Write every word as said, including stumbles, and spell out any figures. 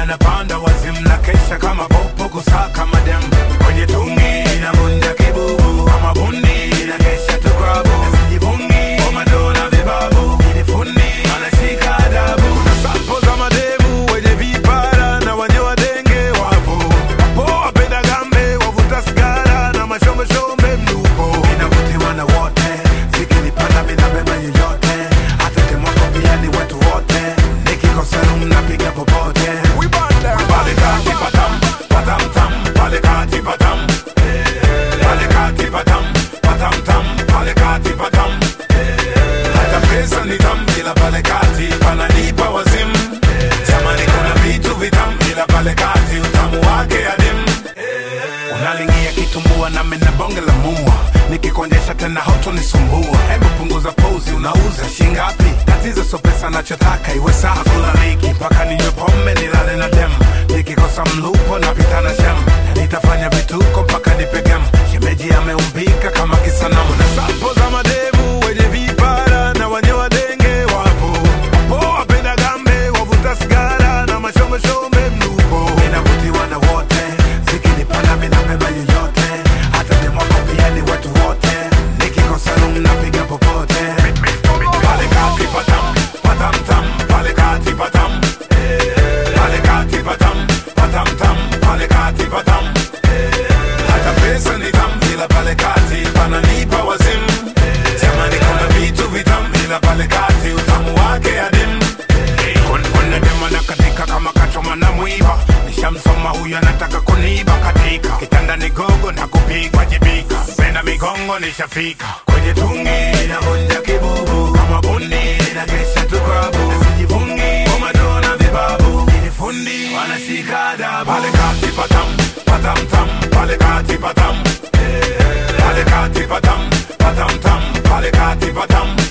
anapanda wazimu na kesha kama popo kusaka madem. Kwenye tungi inavunja kibubu kama bundi na kesha tukrabu. Sijivungi omadona vibabu kinifundi anashika adabu. Na sampo za madevu wenye vipara na wenye wadenge wapo. Wapo wapenda gambe wavuta sigara na mashombe shombe mnuko. Inavutiwa na wote zikinipanda minabeba yoyote. Hata temoko pia ni wetu wote. Nikikosa mnapiga popote. Pale kati patam, patam tam, pale kati patam. Pale kati patam, patam tam, pale kati patam. Hata pesa ni tam, ila pale kati pananipa wazimu. Jamani kuna vitu vitam, ila pale kati utamu wake adim. Unalingia kitumbua na mina bonge la mua. Nikikonjesha tena hoto nisumbua. Hebu punguza pose, unauza shingapi? Tatizo so pesa nachotaka iwe safi. Kula liki mpaka ninywe pombe nilale na dem. Nikikosa mlupo napita na shem. Nitafanya vituko mpaka nipegem. Shemeji ameumbika kama kisanamu. Na sampo za madevu wenye vipara na wenye wadenge wapo. Wapo wapenda gambe wavuta sigara na mashombe shombe mnuko. Inavutiwa na wote zikinipanda minabeba yoyote. Hata demwako pia ni watu wote. Nikikosa room napiga popote. Pale kati patam, patam tam, pale kati patam. Pale kati patam, patam tam, pale kati patam. Hata pesa ni tam, ila pale kati pananipa wazimu. Jamani kuna vitu vitam, ila pale kati utamu wake adim. Kuna dema na katika kama kachoma na mwiba. Nishamsoma huyu anataka kuniba katika. Kitanda ni gogo na kupigwa jibika. Penda migongo nishafika. Kwenye tungi inavunja kibubu kama bundi na kesha tukrabu. Sijivungi omadona vibabu kinifundi wanashika adabu. Pale kati patam, patam tam, pale kati patam. Pale kati patam, patam tam, pale kati patam.